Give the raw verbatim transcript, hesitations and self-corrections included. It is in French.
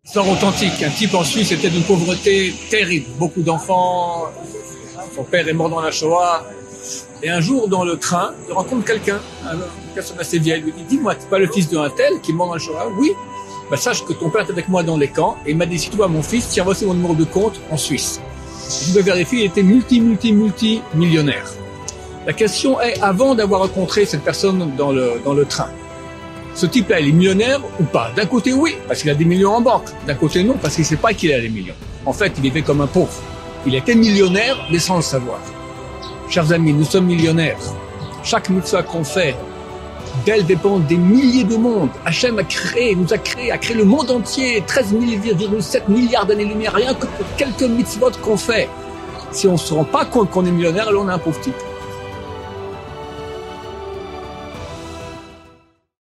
Histoire authentique. Un type en Suisse était d'une pauvreté terrible. Beaucoup d'enfants. Son père est mort dans la Shoah. Et un jour, dans le train, il rencontre quelqu'un, une personne assez vieille. Il lui dit, dis-moi, tu n'es pas le fils d'un tel qui est mort dans la Shoah? Oui. Ben, sache que ton père est avec moi dans les camps. Et il m'a dit, si toi, mon fils, tiens, voici mon numéro de compte en Suisse. Je vais vérifier, il était multi, multi, multi millionnaire. La question est, avant d'avoir rencontré cette personne dans le, dans le train, ce type-là, il est millionnaire ou pas? D'un côté, oui, parce qu'il a des millions en banque. D'un côté, non, parce qu'il ne sait pas qu'il a des millions. En fait, il vivait comme un pauvre. Il était millionnaire, mais sans le savoir. Chers amis, nous sommes millionnaires. Chaque mitzvah qu'on fait, d'elle dépendent des milliers de mondes. Hachem a créé, nous a créé, a créé le monde entier, treize virgule sept milliards d'années-lumière, rien que pour quelques mitzvot qu'on fait. Si on ne se rend pas compte qu'on est millionnaire, alors on est un pauvre type.